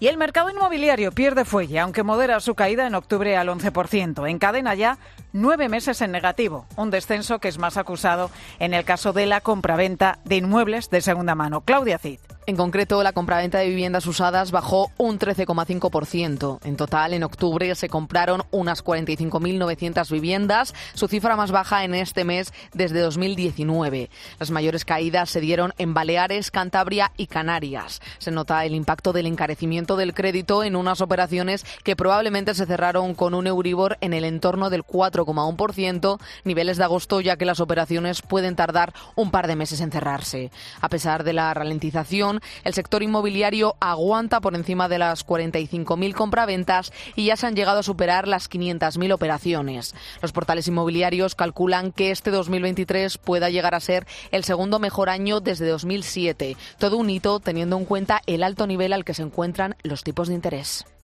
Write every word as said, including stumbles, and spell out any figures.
Y el mercado inmobiliario pierde fuelle, aunque modera su caída en octubre al once por ciento. Encadena ya nueve meses en negativo, un descenso que es más acusado en el caso de la compraventa de inmuebles de segunda mano. Claudia Cid. En concreto, la compraventa de viviendas usadas bajó un trece coma cinco por ciento. En total, en octubre se compraron unas cuarenta y cinco mil novecientas viviendas, su cifra más baja en este mes desde dos mil diecinueve. Las mayores caídas se dieron en Baleares, Cantabria y Canarias. Se nota el impacto del encarecimiento del crédito en unas operaciones que probablemente se cerraron con un Euribor en el entorno del cuatro coma uno por ciento, niveles de agosto, ya que las operaciones pueden tardar un par de meses en cerrarse. A pesar de la ralentización, el sector inmobiliario aguanta por encima de las cuarenta y cinco mil compraventas y ya se han llegado a superar las quinientas mil operaciones. Los portales inmobiliarios calculan que este dos mil veintitrés pueda llegar a ser el segundo mejor año desde dos mil siete. Todo un hito teniendo en cuenta el alto nivel al que se encuentran los tipos de interés.